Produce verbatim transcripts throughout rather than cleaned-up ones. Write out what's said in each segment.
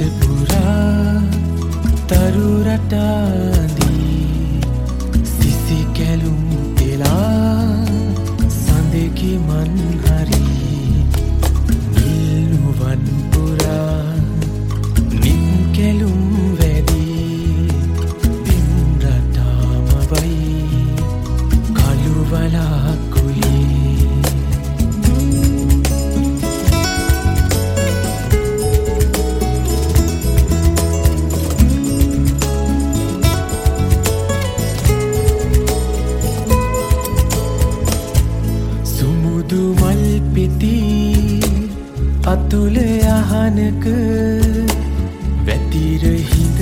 පුරා තරු රටාදී සිසි කැලුම් එලා සඳකි මන් හරි නිල්නුවන් පුරා නිම් කැලුම් වැඩි දිම් රටාම වයි කළුවලාකුලේ අතුල යහනක වැතිර හිඳ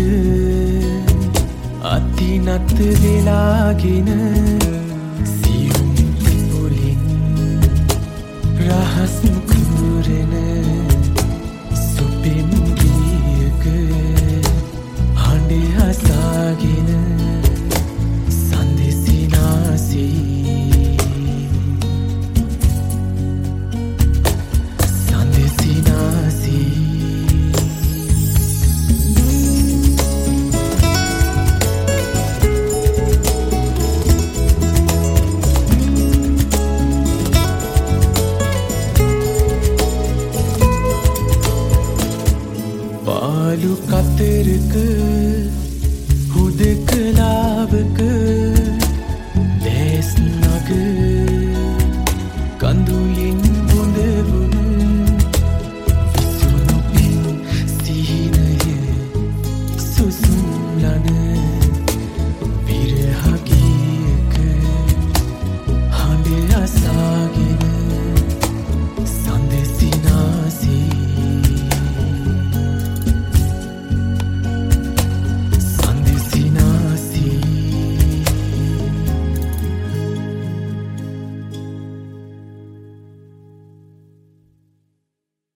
අතිනත් වෙලාගෙන සියුම් පිපුලින් රහස් කුරන සුපෙම් ගියක හඬ හසාගෙන සඳසිනාසී පාලු කතරක හුදකලාවක